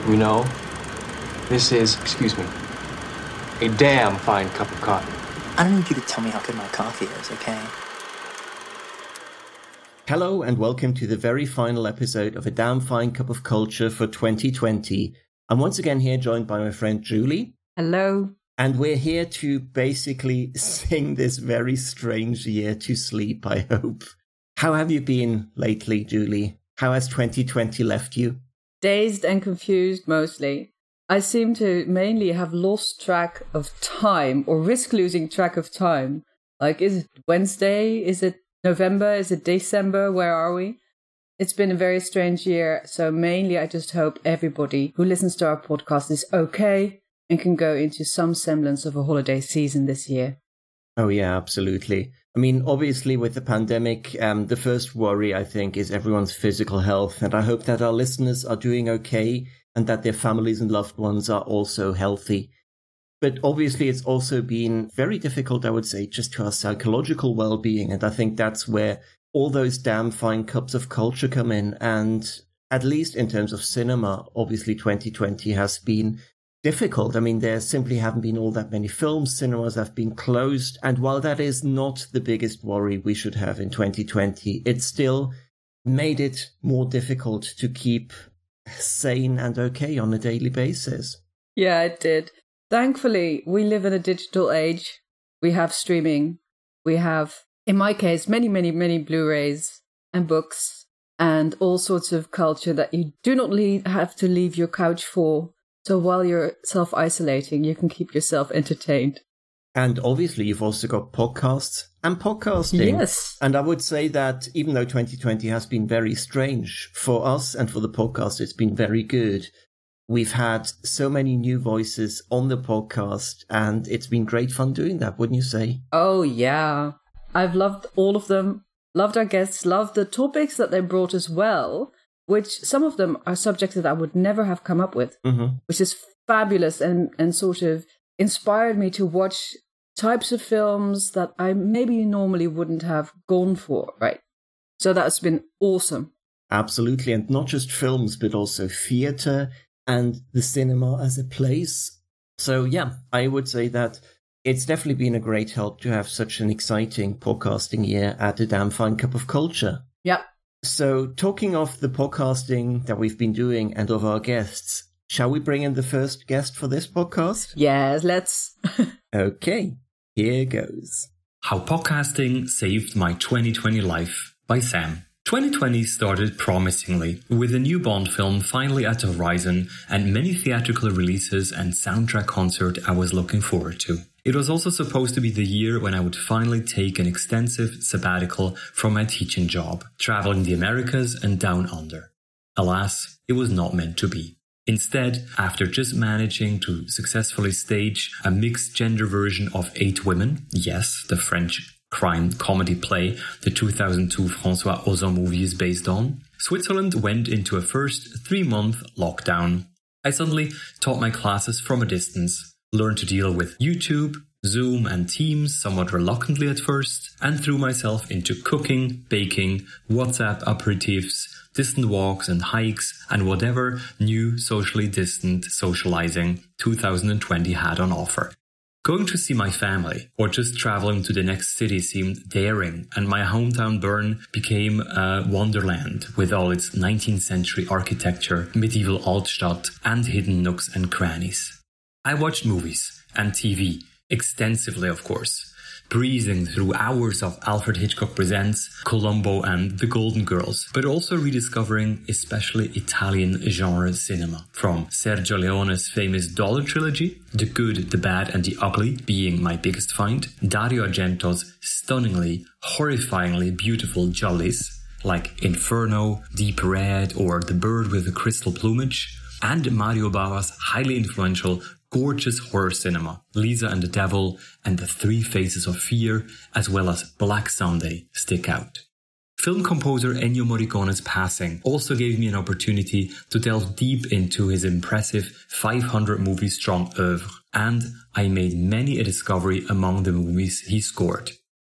You know, this is, excuse me, a damn fine cup of coffee. I don't need you to tell me how good my coffee is, okay? Hello and welcome to the very final episode of A Damn Fine Cup of Culture for 2020. I'm once again here joined by my friend Julie. Hello. And we're here to basically sing this very strange year to sleep, I hope. How have you been lately, Julie? How has 2020 left you? Dazed and confused mostly. I seem to mainly have lost track of time or risk losing track of time. Like, is it Wednesday? Is it November? Is it December? Where are we? It's been a very strange year. So mainly I just hope everybody who listens to our podcast is okay and can go into some semblance of a holiday season this year. Oh, yeah, absolutely. I mean, obviously, with the pandemic, the first worry, I think, is everyone's physical health. And I hope that our listeners are doing okay and that their families and loved ones are also healthy. But obviously, it's also been very difficult, I would say, just to our psychological well-being. And I think that's where all those damn fine cups of culture come in. And at least in terms of cinema, obviously, 2020 has been difficult. I mean, there simply haven't been all that many films. Cinemas have been closed. And while that is not the biggest worry we should have in 2020, it still made it more difficult to keep sane and okay on a daily basis. Yeah, it did. Thankfully, we live in a digital age. We have streaming. We have, in my case, many Blu-rays and books and all sorts of culture that you do not have to leave your couch for. So while you're self-isolating, you can keep yourself entertained. And obviously, you've also got podcasts and podcasting. Yes. And I would say that even though 2020 has been very strange for us and for the podcast, it's been very good. We've had so many new voices on the podcast, and it's been great fun doing that, wouldn't you say? Oh, yeah. I've loved all of them, loved our guests, loved the topics that they brought as well, which some of them are subjects that I would never have come up with, which is fabulous and sort of inspired me to watch types of films that I maybe normally wouldn't have gone for, right? So that's been awesome. Absolutely. And not just films, but also theatre and the cinema as a place. So yeah, I would say that it's definitely been a great help to have such an exciting podcasting year at A Damn Fine Cup of Culture. Yep. So talking of the podcasting that we've been doing and of our guests, shall we bring in the first guest for this podcast? Yes, let's. Okay, here goes. How Podcasting Saved My 2020 Life by Sam. 2020 started promisingly, with a new Bond film finally at the horizon and many theatrical releases and soundtrack concert I was looking forward to. It was also supposed to be the year when I would finally take an extensive sabbatical from my teaching job, traveling the Americas and down under. Alas, it was not meant to be. Instead, after just managing to successfully stage a mixed gender version of 8 Women, yes, the French crime comedy play the 2002 François Ozon movie is based on, Switzerland went into a first 3-month lockdown. I suddenly taught my classes from a distance, learned to deal with YouTube, Zoom and Teams somewhat reluctantly at first, and threw myself into cooking, baking, WhatsApp aperitifs, distant walks and hikes, and whatever new socially distant socializing 2020 had on offer. Going to see my family or just traveling to the next city seemed daring, and my hometown Bern became a wonderland with all its 19th century architecture, medieval Altstadt, and hidden nooks and crannies. I watched movies and TV, extensively of course, breezing through hours of Alfred Hitchcock Presents, Columbo and The Golden Girls, but also rediscovering especially Italian genre cinema, from Sergio Leone's famous Dollar trilogy, The Good, the Bad and the Ugly being my biggest find, Dario Argento's stunningly, horrifyingly beautiful giallis, like Inferno, Deep Red or The Bird with the Crystal Plumage, and Mario Bava's highly influential gorgeous horror cinema, Lisa and the Devil and The Three Faces of Fear, as well as Black Sunday, stick out. Film composer Ennio Morricone's passing also gave me an opportunity to delve deep into his impressive 500 movie strong oeuvre, and I made many a discovery among the movies he scored.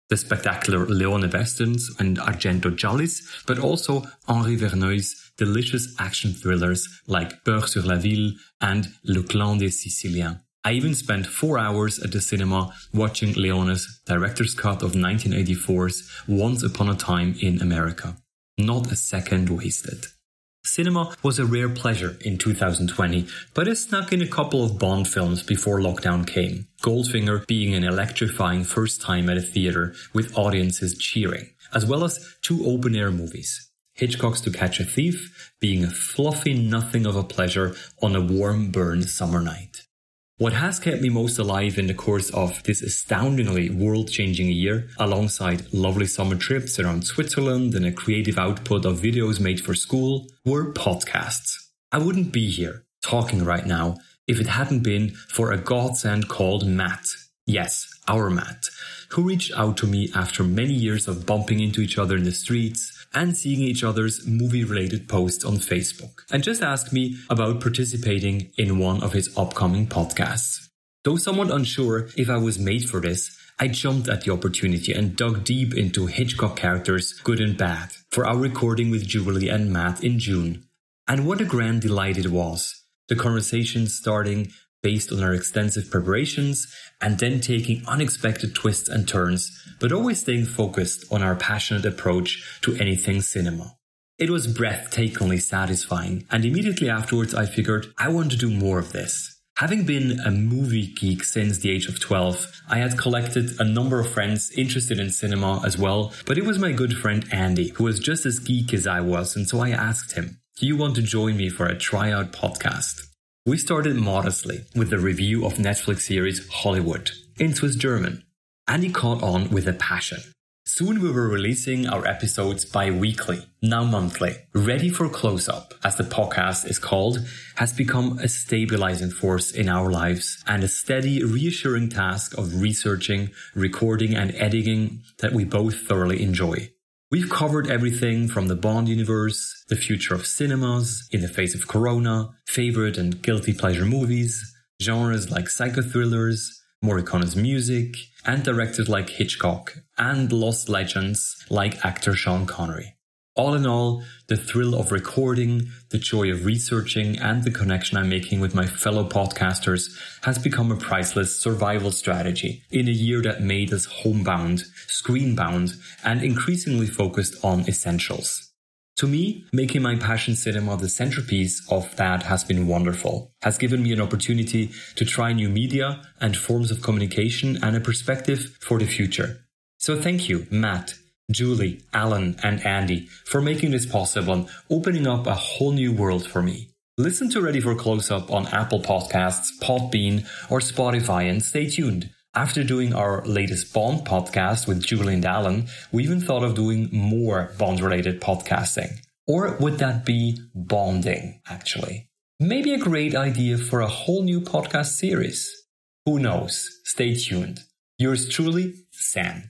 the spectacular Leone Westerns and Argento Giallis, but also Henri Verneuil's delicious action thrillers like Peur sur la Ville and Le Clan des Siciliens. I even spent 4 hours at the cinema watching Leone's director's cut of 1984's Once Upon a Time in America. Not a second wasted. Cinema was a rare pleasure in 2020, but it snuck in a couple of Bond films before lockdown came. Goldfinger being an electrifying first time at a theatre with audiences cheering, as well as 2 open-air movies. Hitchcock's To Catch a Thief being a fluffy nothing of a pleasure on a warm, burn summer night. What has kept me most alive in the course of this astoundingly world-changing year, alongside lovely summer trips around Switzerland and a creative output of videos made for school, were podcasts. I wouldn't be here, talking right now, if it hadn't been for a godsend called Matt. Yes, our Matt, who reached out to me after many years of bumping into each other in the streets and seeing each other's movie-related posts on Facebook, and just asked me about participating in one of his upcoming podcasts. Though somewhat unsure if I was made for this, I jumped at the opportunity and dug deep into Hitchcock characters, good and bad, for our recording with Julie and Matt in June. And what a grand delight it was. The conversation starting based on our extensive preparations and then taking unexpected twists and turns, but always staying focused on our passionate approach to anything cinema. It was breathtakingly satisfying, and immediately afterwards I figured I want to do more of this. Having been a movie geek since the age of 12, I had collected a number of friends interested in cinema as well, but it was my good friend Andy, who was just as geek as I was, and so I asked him, "Do you want to join me for a tryout podcast?" We started modestly with the review of Netflix series Hollywood in Swiss German, and he caught on with a passion. Soon we were releasing our episodes bi-weekly, now monthly. Ready for Close-Up, as the podcast is called, has become a stabilizing force in our lives and a steady, reassuring task of researching, recording and editing that we both thoroughly enjoy. We've covered everything from the Bond universe, the future of cinemas, in the face of Corona, favorite and guilty pleasure movies, genres like psychothrillers, Morricone's music, and directors like Hitchcock, and lost legends like actor Sean Connery. All in all, the thrill of recording, the joy of researching, and the connection I'm making with my fellow podcasters has become a priceless survival strategy in a year that made us homebound, screenbound, and increasingly focused on essentials. To me, making my passion cinema the centerpiece of that has been wonderful, has given me an opportunity to try new media and forms of communication and a perspective for the future. So thank you, Matt, Julie, Alan, and Andy for making this possible and opening up a whole new world for me. Listen to Ready for Close-Up on Apple Podcasts, Podbean, or Spotify, and stay tuned. After doing our latest Bond podcast with Julie and Alan, we even thought of doing more Bond-related podcasting. Or would that be bonding, actually? Maybe a great idea for a whole new podcast series. Who knows? Stay tuned. Yours truly, Sam.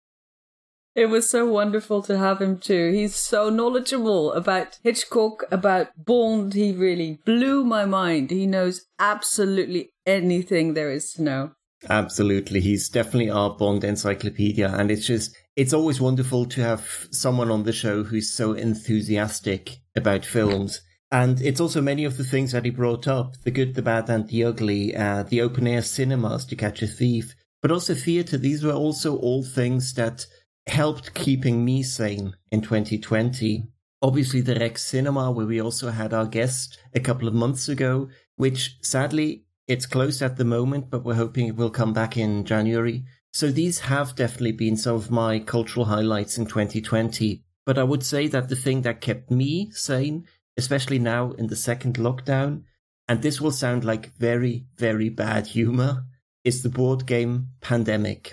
It was so wonderful to have him too. He's so knowledgeable about Hitchcock, about Bond. He really blew my mind. He knows absolutely anything there is to know. Absolutely. He's definitely our Bond encyclopedia. And it's always wonderful to have someone on the show who's so enthusiastic about films. And it's also many of the things that he brought up, the good, the bad, and the ugly, the open-air cinemas, To Catch a Thief, but also theatre. These were also all things that helped keeping me sane in 2020. Obviously, the Rex Cinema, where we also had our guest a couple of months ago, which sadly, it's closed at the moment, but we're hoping it will come back in January. So these have definitely been some of my cultural highlights in 2020. But I would say that the thing that kept me sane, especially now in the second lockdown, and this will sound like very, very bad humor, is the board game Pandemic.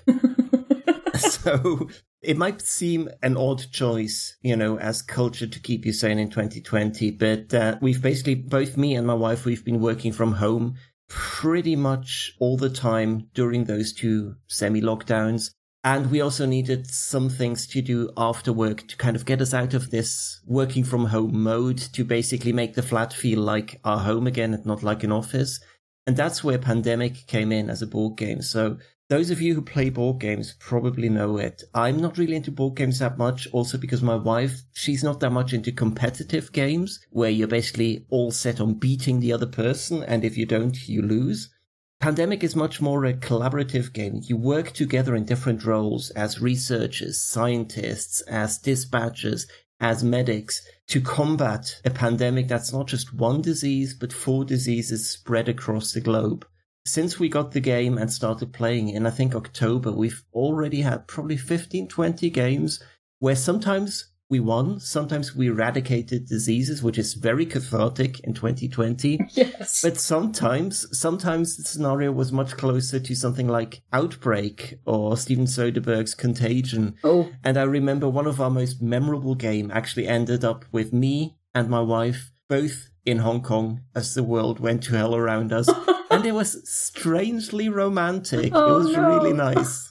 So it might seem an odd choice, as culture to keep you sane in 2020, but we've basically, both me and my wife, we've been working from home pretty much all the time during those 2 semi-lockdowns. And we also needed some things to do after work to kind of get us out of this working from home mode, to basically make the flat feel like our home again and not like an office. And that's where Pandemic came in as a board game. So Those of you who play board games probably know it. I'm not really into board games that much, also because my wife, she's not that much into competitive games, where you're basically all set on beating the other person, and if you don't, you lose. Pandemic is much more a collaborative game. You work together in different roles as researchers, scientists, as dispatchers, as medics, to combat a pandemic that's not just one disease, but 4 diseases spread across the globe. Since we got the game and started playing in, I think, October, we've already had probably 15, 20 games where sometimes we won, sometimes we eradicated diseases, which is very cathartic in 2020. Yes. But sometimes the scenario was much closer to something like Outbreak or Steven Soderbergh's Contagion. Oh. And I remember one of our most memorable game actually ended up with me and my wife both in Hong Kong as the world went to hell around us. And it was strangely romantic. Oh, it was no. really nice.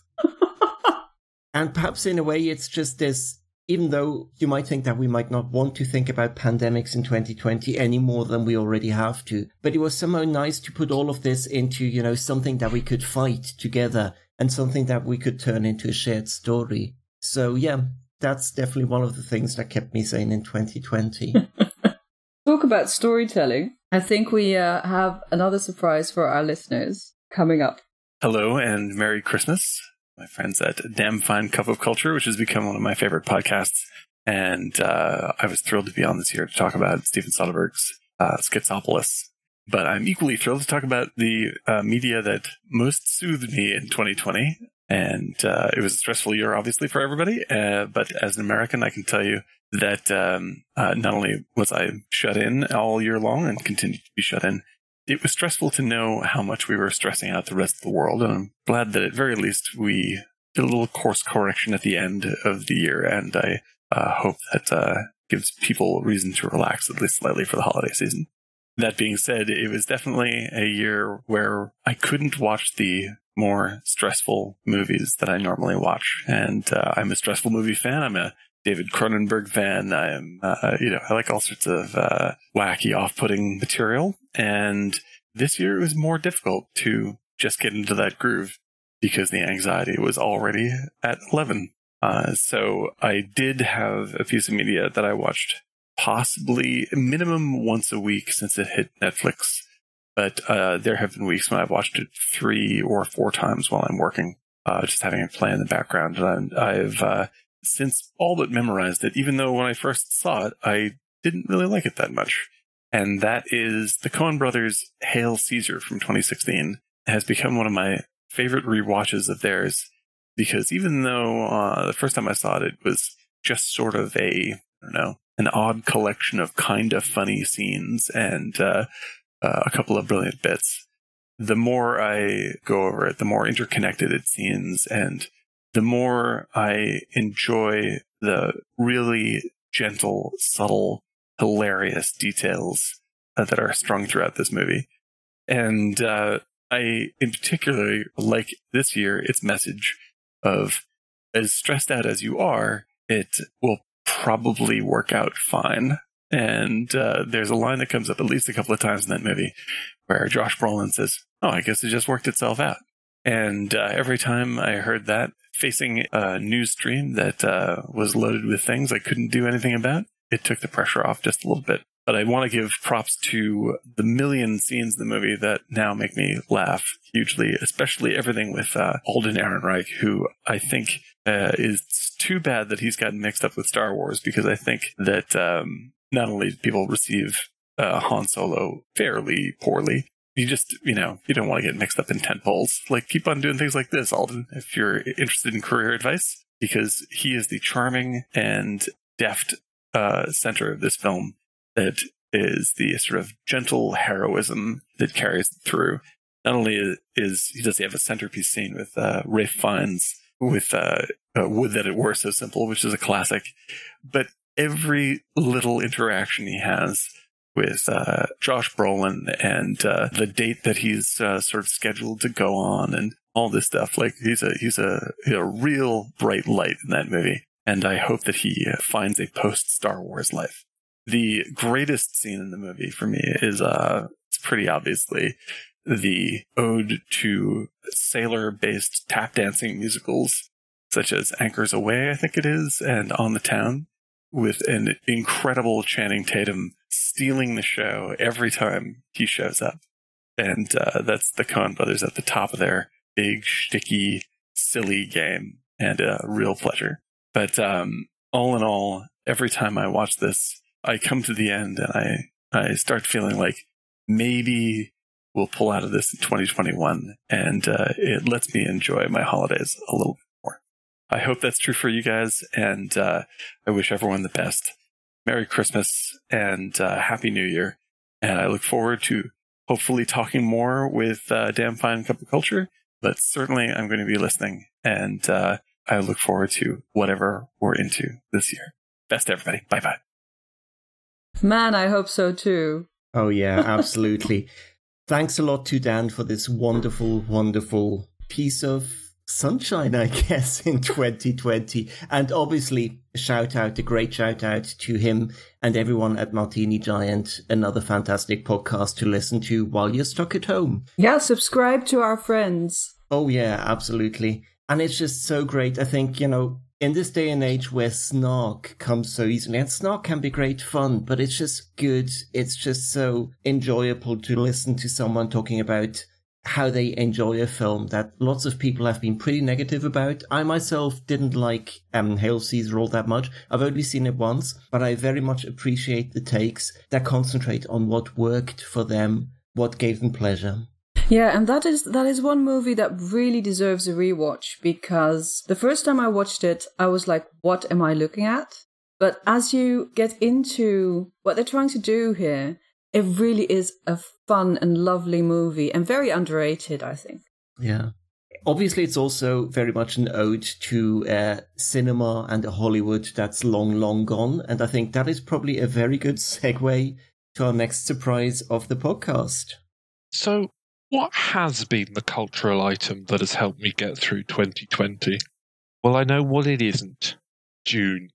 And perhaps in a way it's just this, even though you might think that we might not want to think about pandemics in 2020 any more than we already have to, but it was somehow nice to put all of this into, something that we could fight together and something that we could turn into a shared story. So yeah, that's definitely one of the things that kept me sane in 2020. Talk about storytelling. I think we have another surprise for our listeners coming up. Hello and Merry Christmas, my friends at Damn Fine Cup of Culture, which has become one of my favorite podcasts. And I was thrilled to be on this year to talk about Steven Soderbergh's Schizopolis. But I'm equally thrilled to talk about the media that most soothed me in 2020. And it was a stressful year, obviously, for everybody. But as an American, I can tell you that not only was I shut in all year long and continue to be shut in, it was stressful to know how much we were stressing out the rest of the world. And I'm glad that at very least we did a little course correction at the end of the year. And I hope that gives people reason to relax at least slightly for the holiday season. That being said, it was definitely a year where I couldn't watch the more stressful movies that I normally watch. And I'm a stressful movie fan. I'm a David Cronenberg fan. I'm, I like all sorts of wacky, off-putting material. And this year it was more difficult to just get into that groove because the anxiety was already at 11. So I did have a piece of media that I watched possibly minimum once a week since it hit Netflix. But there have been weeks when I've watched it 3 or 4 times while I'm working, just having it play in the background. And I've since all but memorized it, even though when I first saw it, I didn't really like it that much. And that is the Coen brothers' Hail Caesar from 2016 has become one of my favorite rewatches of theirs, because even though the first time I saw it, it was just sort of an odd collection of kind of funny scenes and a couple of brilliant bits. The more I go over it, the more interconnected it seems, and the more I enjoy the really gentle, subtle, hilarious details that are strung throughout this movie. And I, in particular, like this year, its message of, as stressed out as you are, it will probably work out fine. And there's a line that comes up at least a couple of times in that movie where Josh Brolin says, "Oh, I guess it just worked itself out." And every time I heard that, facing a news stream that was loaded with things I couldn't do anything about, it took the pressure off just a little bit. But I want to give props to the million scenes in the movie that now make me laugh hugely, especially everything with Alden Ehrenreich, who I think is too bad that he's gotten mixed up with Star Wars, because I think that not only do people receive Han Solo fairly poorly, you just, you don't want to get mixed up in tentpoles. Like, keep on doing things like this, Alden, if you're interested in career advice, because he is the charming and deft center of this film that is the sort of gentle heroism that carries through. Not only does he have a centerpiece scene with Ralph Fiennes with Would That It Were So Simple, which is a classic, but every little interaction he has with Josh Brolin and the date that he's sort of scheduled to go on and all this stuff, like he's a real bright light in that movie. And I hope that he finds a post-Star Wars life. The greatest scene in the movie for me is, it's pretty obviously the ode to sailor-based tap dancing musicals, such as Anchors Away, I think it is, and On the Town, with an incredible Channing Tatum stealing the show every time he shows up. And that's the Coen brothers at the top of their big, shticky, silly game, and a real pleasure. But all in all, every time I watch this, I come to the end and I start feeling like maybe we'll pull out of this in 2021, and it lets me enjoy my holidays a little bit more. I hope that's true for you guys, and I wish everyone the best. Merry Christmas and Happy New Year. And I look forward to hopefully talking more with Damn Fine Cup of Culture, but certainly I'm going to be listening, and I look forward to whatever we're into this year. Best everybody. Bye-bye. Man, I hope so too. Oh, yeah, absolutely. Thanks a lot to Dan for this wonderful, wonderful piece of sunshine, I guess, in 2020. And obviously, a great shout out to him and everyone at Martini Giant. Another fantastic podcast to listen to while you're stuck at home. Yeah, subscribe to our friends. Oh, yeah, absolutely. And it's just so great. I think, in this day and age where snark comes so easily, and snark can be great fun, but it's just good. It's just so enjoyable to listen to someone talking about how they enjoy a film that lots of people have been pretty negative about. I myself didn't like Hail Caesar all that much. I've only seen it once, but I very much appreciate the takes that concentrate on what worked for them, what gave them pleasure. Yeah, and that is one movie that really deserves a rewatch, because the first time I watched it, I was like, what am I looking at? But as you get into what they're trying to do here, it really is a fun and lovely movie, and very underrated, I think. Yeah. Obviously, it's also very much an ode to cinema and a Hollywood that's long, long gone. And I think that is probably a very good segue to our next surprise of the podcast. So, what has been the cultural item that has helped me get through 2020? Well, I know what it isn't. Dune.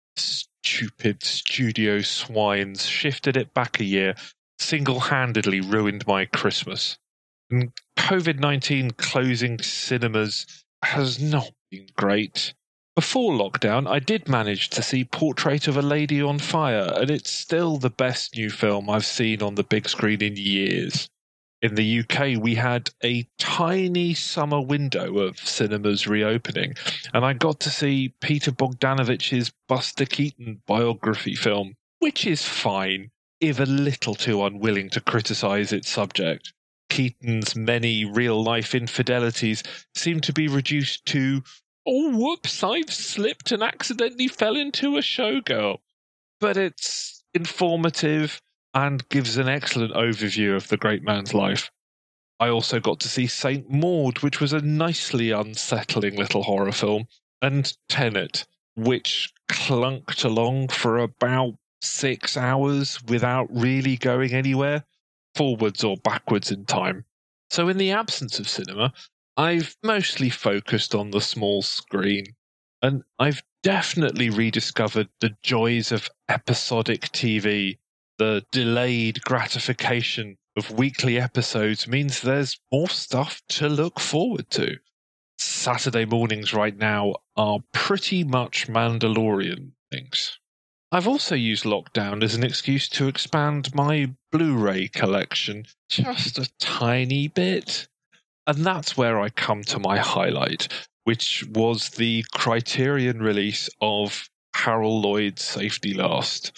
Stupid studio swines shifted it back a year, single-handedly ruined my Christmas. And COVID-19 closing cinemas has not been great. Before lockdown, I did manage to see Portrait of a Lady on Fire, and it's still the best new film I've seen on the big screen in years. In the UK, we had a tiny summer window of cinemas reopening, and I got to see Peter Bogdanovich's Buster Keaton biography film, which is fine, if a little too unwilling to criticise its subject. Keaton's many real-life infidelities seem to be reduced to, oh, whoops, I've slipped and accidentally fell into a showgirl. But it's informative and gives an excellent overview of the great man's life. I also got to see Saint Maud, which was a nicely unsettling little horror film, and Tenet, which clunked along for about 6 hours without really going anywhere, forwards or backwards in time. So in the absence of cinema, I've mostly focused on the small screen, and I've definitely rediscovered the joys of episodic TV. The delayed gratification of weekly episodes means there's more stuff to look forward to. Saturday mornings right now are pretty much Mandalorian things. I've also used lockdown as an excuse to expand my Blu-ray collection just a tiny bit. And that's where I come to my highlight, which was the Criterion release of Harold Lloyd's Safety Last.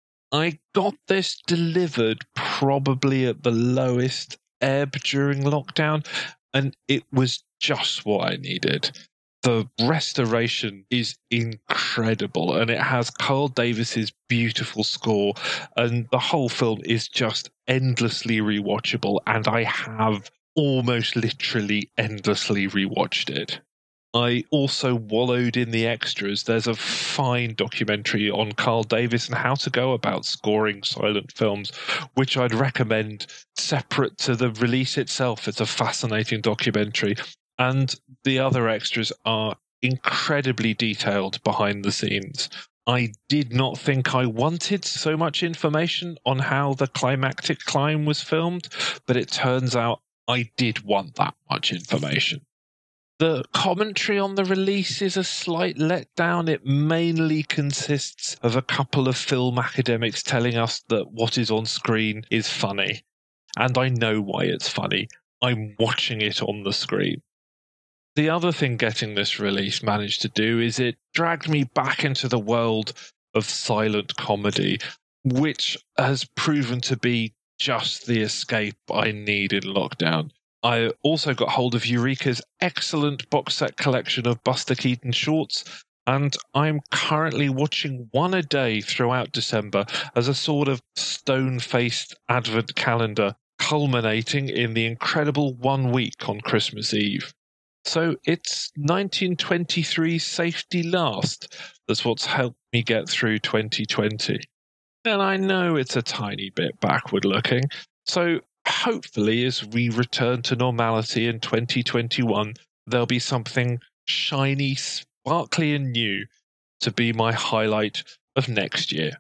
I got this delivered probably at the lowest ebb during lockdown, and it was just what I needed. The restoration is incredible, and it has Carl Davis's beautiful score, and the whole film is just endlessly rewatchable, and I have almost literally endlessly rewatched it. I also wallowed in the extras. There's a fine documentary on Carl Davis and how to go about scoring silent films, which I'd recommend separate to the release itself. It's a fascinating documentary. And the other extras are incredibly detailed behind the scenes. I did not think I wanted so much information on how the climactic climb was filmed, but it turns out I did want that much information. The commentary on the release is a slight letdown. It mainly consists of a couple of film academics telling us that what is on screen is funny. And I know why it's funny. I'm watching it on the screen. The other thing getting this release managed to do is it dragged me back into the world of silent comedy, which has proven to be just the escape I need in lockdown. I also got hold of Eureka's excellent box set collection of Buster Keaton shorts, and I'm currently watching one a day throughout December as a sort of stone-faced advent calendar, culminating in the incredible 1 week on Christmas Eve. So it's 1923 safety last. That's what's helped me get through 2020. And I know it's a tiny bit backward looking, so hopefully as we return to normality in 2021, there'll be something shiny, sparkly and new to be my highlight of next year.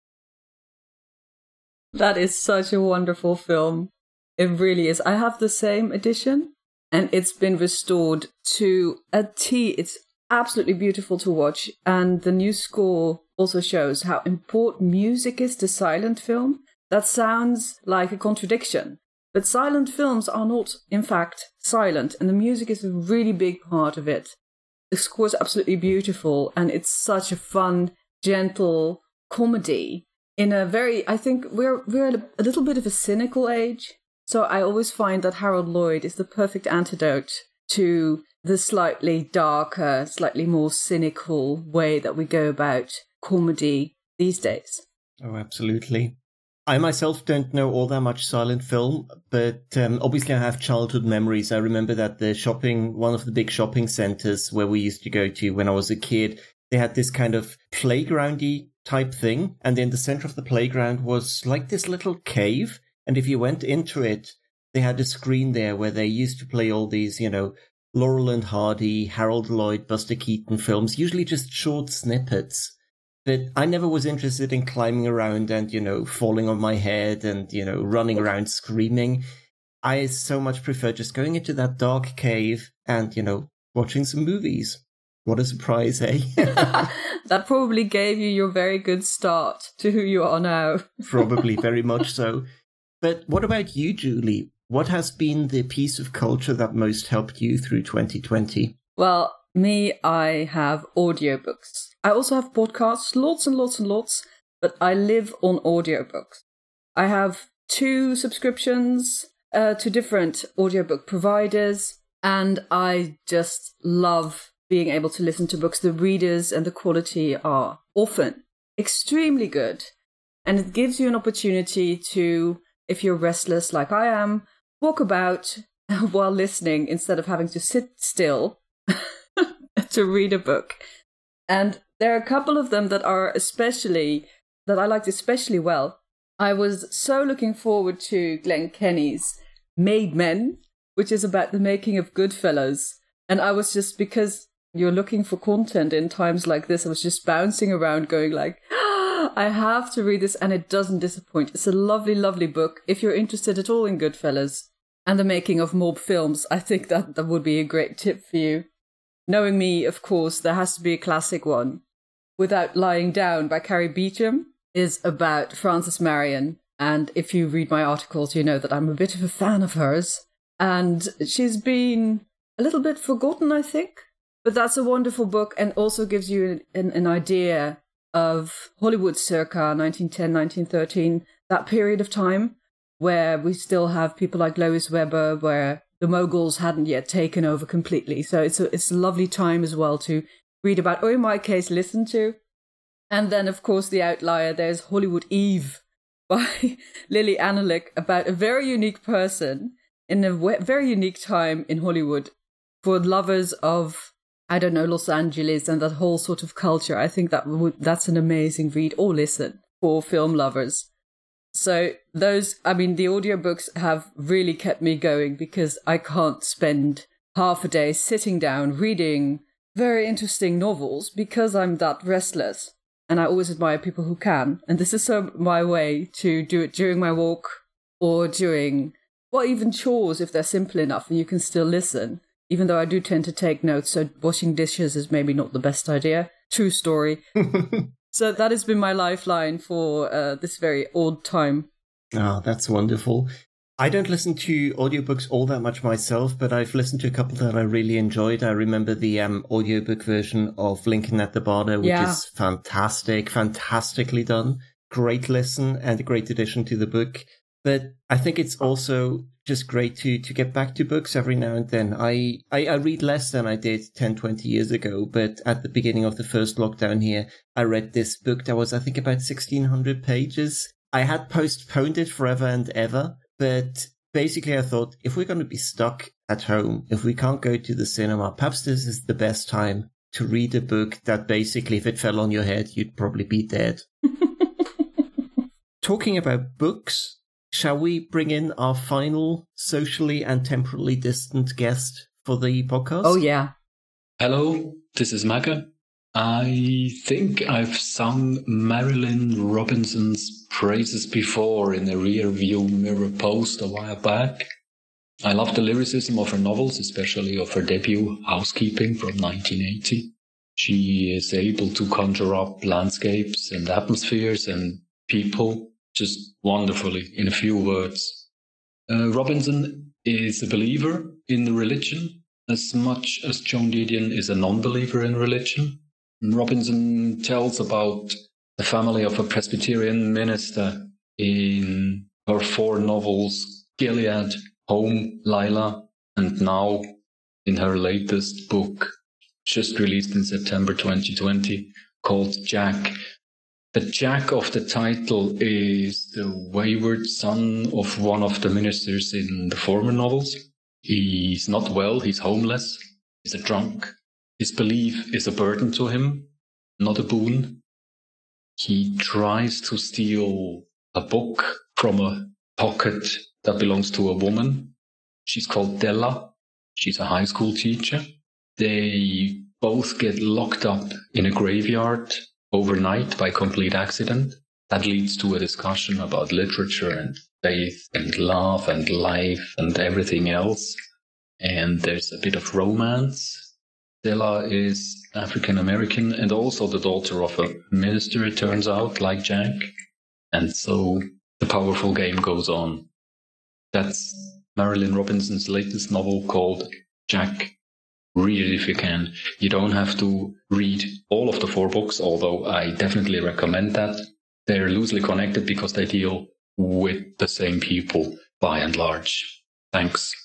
That is such a wonderful film. It really is. I have the same edition, and it's been restored to a T. It's absolutely beautiful to watch, and the new score also shows how important music is to silent film. That sounds like a contradiction, but silent films are not, in fact, silent, and the music is a really big part of it. The score is absolutely beautiful, and it's such a fun, gentle comedy in a very, I think we're a little bit of a cynical age, so I always find that Harold Lloyd is the perfect antidote to the slightly darker, slightly more cynical way that we go about comedy these days. Oh, absolutely. I myself don't know all that much silent film, but obviously I have childhood memories. I remember that one of the big shopping centers where we used to go to when I was a kid, they had this kind of playgroundy type thing. And in the center of the playground was like this little cave. And if you went into it, they had a screen there where they used to play all these, Laurel and Hardy, Harold Lloyd, Buster Keaton films, usually just short snippets. But I never was interested in climbing around and, falling on my head and, running around screaming. I so much prefer just going into that dark cave and, watching some movies. What a surprise, eh? That probably gave you your very good start to who you are now. Probably, very much so. But what about you, Julie? What has been the piece of culture that most helped you through 2020? Well, me, I have audiobooks. I also have podcasts, lots and lots and lots, but I live on audiobooks. I have 2 subscriptions to different audiobook providers, and I just love being able to listen to books. The readers and the quality are often extremely good, and it gives you an opportunity to, if you're restless like I am, walk about while listening instead of having to sit still to read a book. And there are a couple of them that I liked especially well. I was so looking forward to Glenn Kenny's Made Men, which is about the making of Goodfellas. And I was just, because you're looking for content in times like this, I was just bouncing around going like, I have to read this, and it doesn't disappoint. It's a lovely, lovely book. If you're interested at all in Goodfellas and the making of mob films, I think that would be a great tip for you. Knowing me, of course, there has to be a classic one. Without Lying Down by Carrie Beecham is about Frances Marion. And if you read my articles, you know that I'm a bit of a fan of hers. And she's been a little bit forgotten, I think. But that's a wonderful book, and also gives you an idea of Hollywood circa 1910, 1913, that period of time where we still have people like Lois Weber, where the moguls hadn't yet taken over completely. So it's a lovely time as well to read about, or in my case, listen to. And then, of course, the outlier, there's Hollywood Eve by Lily Analick, about a very unique person in a very unique time in Hollywood for lovers of, I don't know, Los Angeles and that whole sort of culture. I think that's an amazing read or listen for film lovers. So the audiobooks have really kept me going, because I can't spend half a day sitting down reading very interesting novels because I'm that restless. And I always admire people who can. And this is my way to do it during my walk or during Well, even chores, if they're simple enough and you can still listen. Even though I do tend to take notes, so washing dishes is maybe not the best idea. True story. So that has been my lifeline for this very odd time. Oh, that's wonderful. I don't listen to audiobooks all that much myself, but I've listened to a couple that I really enjoyed. I remember the audiobook version of Lincoln at the Bardo, which is fantastic, fantastically done. Great listen and a great addition to the book. But I think it's also just great to get back to books every now and then. I read less than I did 10, 20 years ago, but at the beginning of the first lockdown here, I read this book that was, I think, about 1,600 pages. I had postponed it forever and ever, but basically I thought, if we're going to be stuck at home, if we can't go to the cinema, perhaps this is the best time to read a book that basically, if it fell on your head, you'd probably be dead. Talking about books, shall we bring in our final socially and temporally distant guest for the podcast? Oh, yeah. Hello, this is Magga. I think I've sung Marilynne Robinson's praises before in a rear view mirror post a while back. I love the lyricism of her novels, especially of her debut, Housekeeping, from 1980. She is able to conjure up landscapes and atmospheres and people just wonderfully in a few words. Robinson is a believer in the religion as much as Joan Didion is a non-believer in religion. Robinson tells about the family of a Presbyterian minister in her 4 novels, Gilead, Home, Lila, and now in her latest book, just released in September 2020, called Jack. The Jack of the title is the wayward son of one of the ministers in the former novels. He's not well, he's homeless, he's a drunk. His belief is a burden to him, not a boon. He tries to steal a book from a pocket that belongs to a woman. She's called Della. She's a high school teacher. They both get locked up in a graveyard overnight by complete accident. That leads to a discussion about literature and faith and love and life and everything else. And there's a bit of romance. Della is African American and also the daughter of a minister, it turns out, like Jack. And so the powerful game goes on. That's Marilynne Robinson's latest novel called Jack. Read it if you can. You don't have to read all of the 4 books, although I definitely recommend that. They're loosely connected because they deal with the same people by and large. Thanks.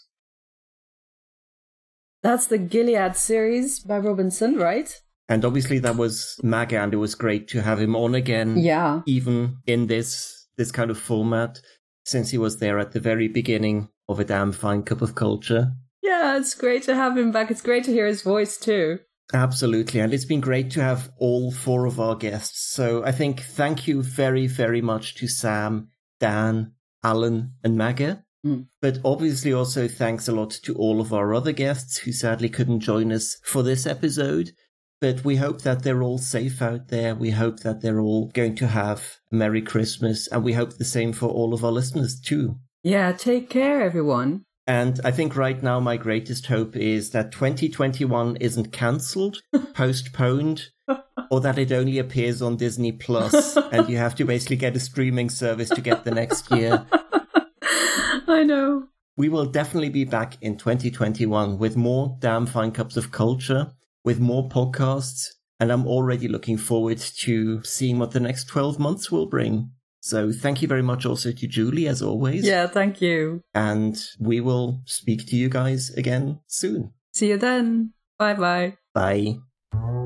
That's the Gilead series by Robinson, right? And obviously that was Magga, and it was great to have him on again. Yeah. Even in this kind of format, since he was there at the very beginning of A Damn Fine Cup of Culture. Yeah, it's great to have him back. It's great to hear his voice too. Absolutely. And it's been great to have all 4 of our guests. So I think thank you very, very much to Sam, Dan, Alan, and Magga. But obviously also thanks a lot to all of our other guests who sadly couldn't join us for this episode. But we hope that they're all safe out there. We hope that they're all going to have a Merry Christmas. And we hope the same for all of our listeners too. Yeah, take care, everyone. And I think right now my greatest hope is that 2021 isn't cancelled, postponed, or that it only appears on Disney Plus and you have to basically get a streaming service to get the next year. I know. We will definitely be back in 2021 with more Damn Fine Cups of Culture, with more podcasts, and I'm already looking forward to seeing what the next 12 months will bring. So thank you very much also to Julie, as always. Yeah, thank you. And we will speak to you guys again soon. See you then. Bye-bye. Bye.